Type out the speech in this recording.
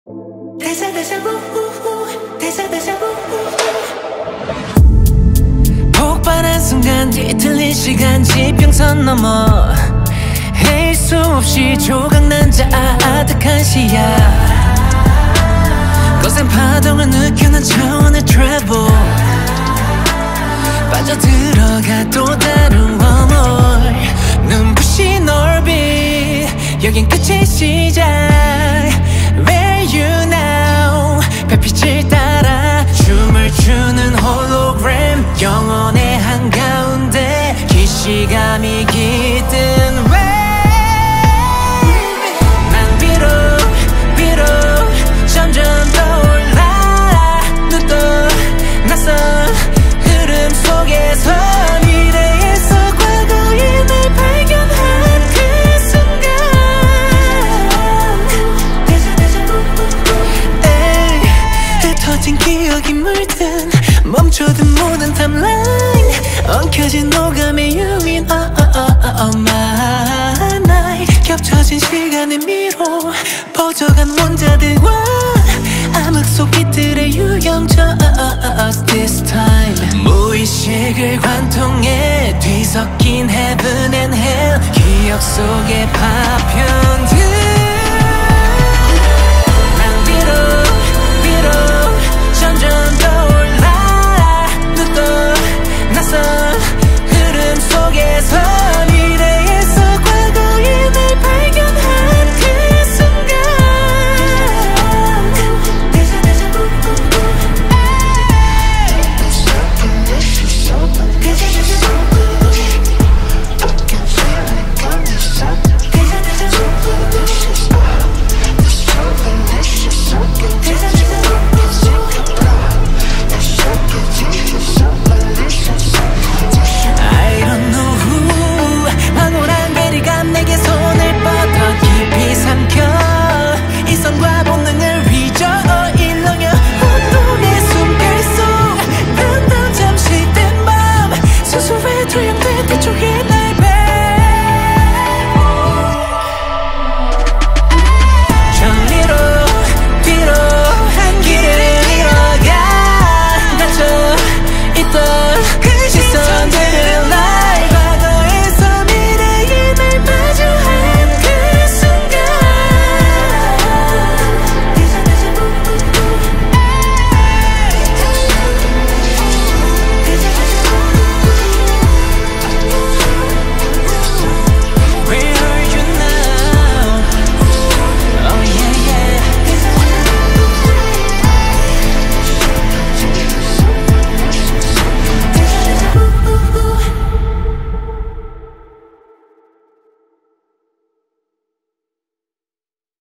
폭발한 순간 뒤틀린 시간 지평선 넘어 헤일 수 없이 조각난 자 아득한 시야 거센 파동을 느껴 난 차원의 travel 빠져들어가 또 다른 웜월 눈부신 오rbit 여긴 끝의 시작 Where you now 별빛을 따라 춤을 추는 홀로그램 영혼의 한가운데 기시감이 깃든 난 위로 점점 떠올라 눈떠 낯선 흐름 속에서 미래에서 과거의 날 발견한 그 순간 흩어진 기억이 물든 멈춰든 모든 탑라인 엉켜진 오감의 유인 my night 겹쳐진 시간의 미로 퍼져간 원자들과 암흑 속 빛들의 유영져 this time 무의식을 관통해 뒤섞인 heaven and hell 기억 속에 파편들